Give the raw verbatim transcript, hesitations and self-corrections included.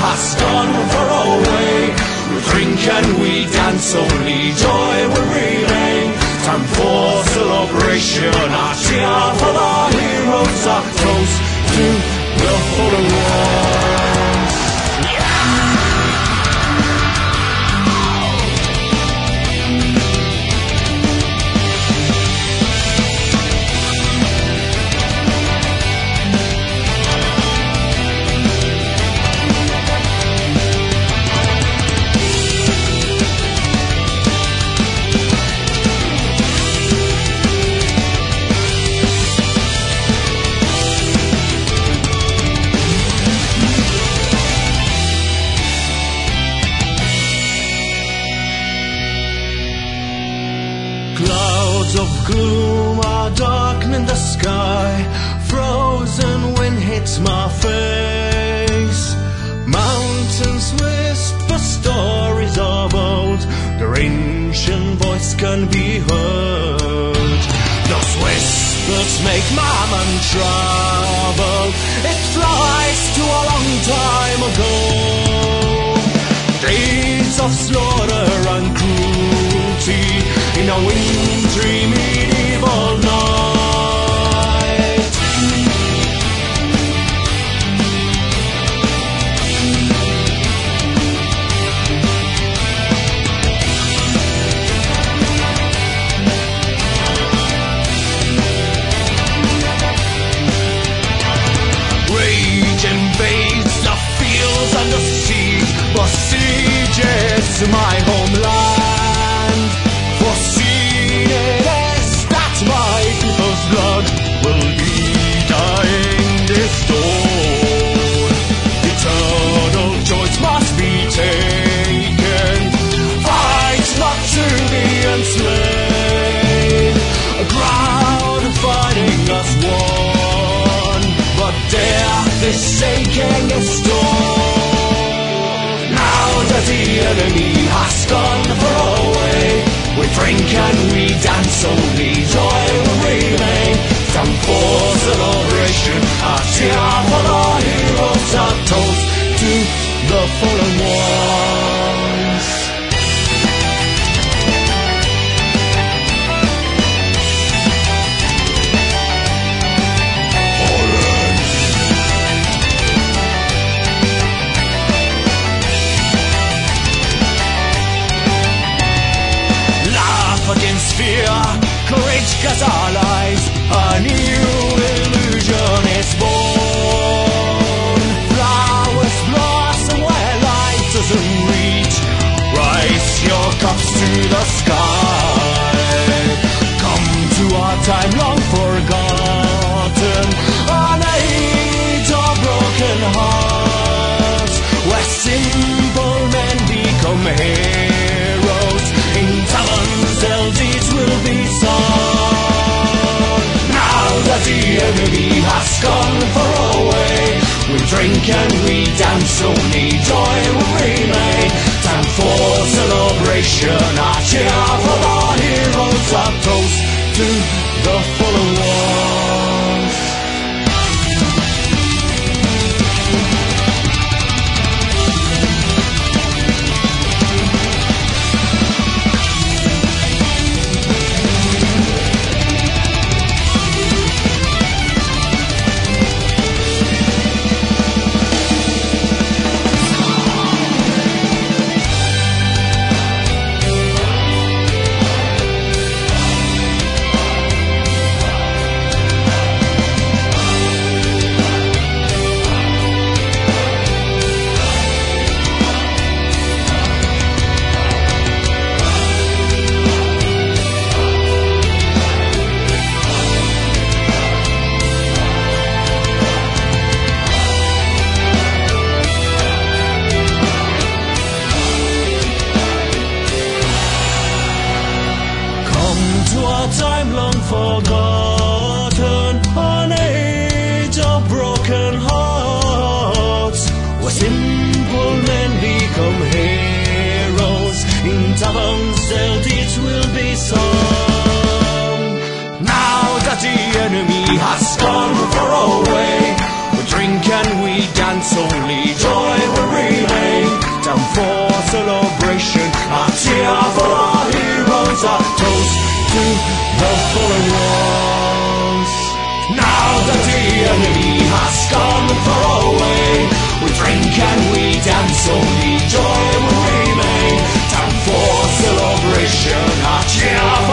has gone far away. We drink and we dance, only joy will remain. Time for celebration, a cheer for the heroes, a toast to the fallen ones. Clouds of gloom are darkening the sky. Frozen wind hits my face. Mountains whisper stories of old. Their ancient voice can be heard. Those whispers make my mind trouble. It flies to a long time ago. Days of slaughter and cruelty in a wintry medieval night. Rage invades the fields and the seas, besieges my homeland. For seen it is that my people's blood will be dying this dawn. Eternal choice must be taken. Fight not to be enslaved. A crowd fighting us won, but death is shaking its storm. Now that the enemy has gone far away, we drink and we dance, only joy will remain. Time for celebration, a cheer for the heroes, a toast to the fallen ones. Against fear, courage gets our lives. A new illusion is born. Flowers blossom where light doesn't reach. Rise your cups to the sky. Come to our time long forgotten, an age of broken hearts, where simple men become heroes. In taverns their deeds will be sung. Now that the enemy has gone far away, we drink and we dance, only joy will remain. Time for celebration, a cheer for the heroes, a toast to the fallen ones. Time long forgotten, an age of broken hearts, where simple men become heroes. In taverns their deeds will be sung. Now that the enemy has gone far away, we drink and we dance, only joy will remain. toast to the fallen ones. Now that the enemy has gone far away, we drink and we dance, only joy will remain. Time for celebration, our cheer